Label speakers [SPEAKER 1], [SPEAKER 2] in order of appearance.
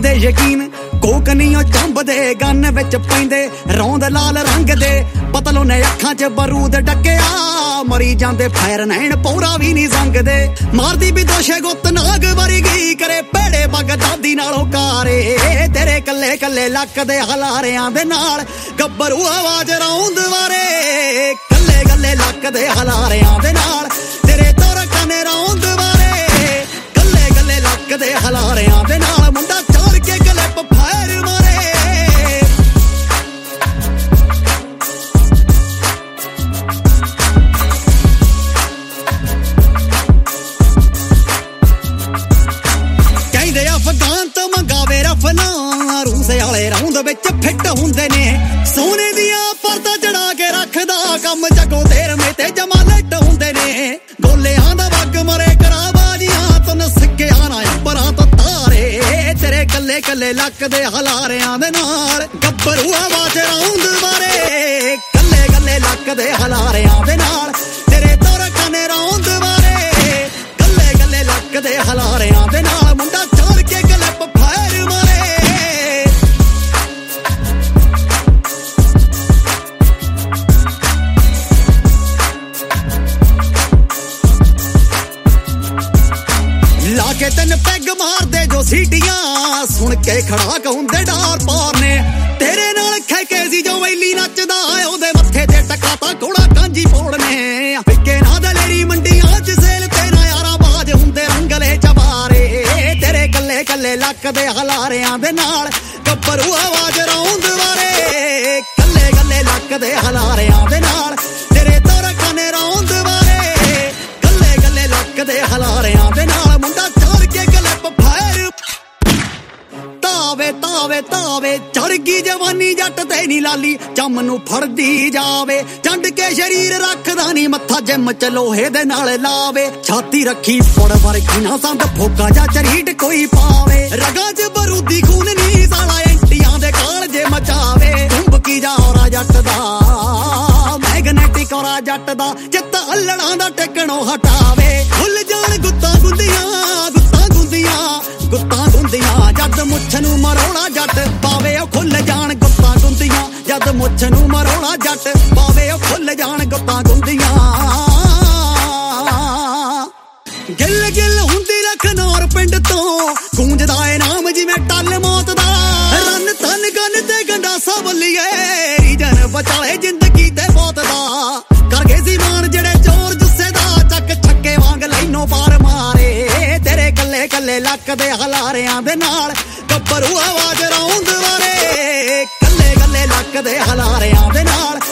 [SPEAKER 1] दे यकीन कोकनियों चंबदे गन विच पैंदे रौंद लाल रंग दे पतलों ने अखां च बरूद डकिया मरी जांदे फैर नैन पौरा भी नहीं संगदे मारदी भी दोशे गुत नाग वरगी करे पेड़े बगदादी नालों कारे तेरे कल्ले कल्ले लक दे हलारियां दे नाल गब्बरू आवाज रौंद वारे कल्ले कल्ले लक दे हलारियां दे नाल तेरे तोर कने रौंद वारे कल्ले कल्ले लक दे हलारियां दे नाल मुंडा चार के गले फैर मारे अफगान तो मंगावे रफला रूस वाले रौंद विच फिट हुंदे ने सोने दिया परदा चढ़ा के रखदा कम जगो देर में ते जमा लट हुंदे ने गोलियां दा वग मरे कराबाजियां तन सिक्के आना परां तो तारे तेरे कल्ले कल्ले लक दे हलारियां दे नाल गब्बरू आवाज रौंद मारे कल्ले कल्ले लक दे हलारियां दे नाल तेरे तोर कने रौंद मारे कल्ले कल्ले लक दे हलारियां दे नाल मुंडा लाके तन पैग मार दे जो सीटियां सुन के खड़ा कहूंदे डार पार ने तेरे नाल खैके सी जो वैली नचदा ओदे मत्थे ते टकाता घोड़ा कांजी फोड़ने फिक्के ना दलेरी मंडियां च सेल ते ना यारा बाज हुंदे रंगले चबारे तेरे कल्ले कल्ले लक दे हलारियां दे नाल गब्बरू आवाज रौंद वारे कल्ले कल्ले लक दे हलारियां दे नाल तेरे तोर कने रौंद वारे कल्ले कल्ले लक दे हलारियां दे नाल तावे तावे चढ़ गई जवानी जट ते नी लाली चम नू फड़दी जावे चंड के शरीर रखदा नी मत्था जिम च लोहे दे नाल लावे छाती रखी फड़ वर्गी ना संद फोका जा चरीट कोई पावे रगा च बरूदी खून नी साला एंटियां दे काल जे मचावे कुंभकी जा औरा जट दा मैगनेटिक औरा जट दा चित्त अल्लड़ां दा टेकणों हटावे भुल जान गुत्ता गुंदियां जद मुछ नू मरोड़ा जट पावे ओ खुल जान गुत्ता गुंदियां जद मुछ नू मरोड़ा जट पावे ओ खुल जान गुत्ता गुंदियां गिल गिल हुंदी लखनौर पिंड तो गूंजदा ए नाम जिवें टल मौत दा रन तन गन ते गंडासा बल्लीए रीजन बचाए जिंदगी ते मौत दा कर गए सी मान जेड़े चोर जुस्से दा चक छक्के वांग लैनो पार मारे तेरे कल्ले कल्ले लक दे हलारियां दे नाल गब्बरू आवाज रौंद वारे कल्ले कल्ले लक दे हलारियां दे नाल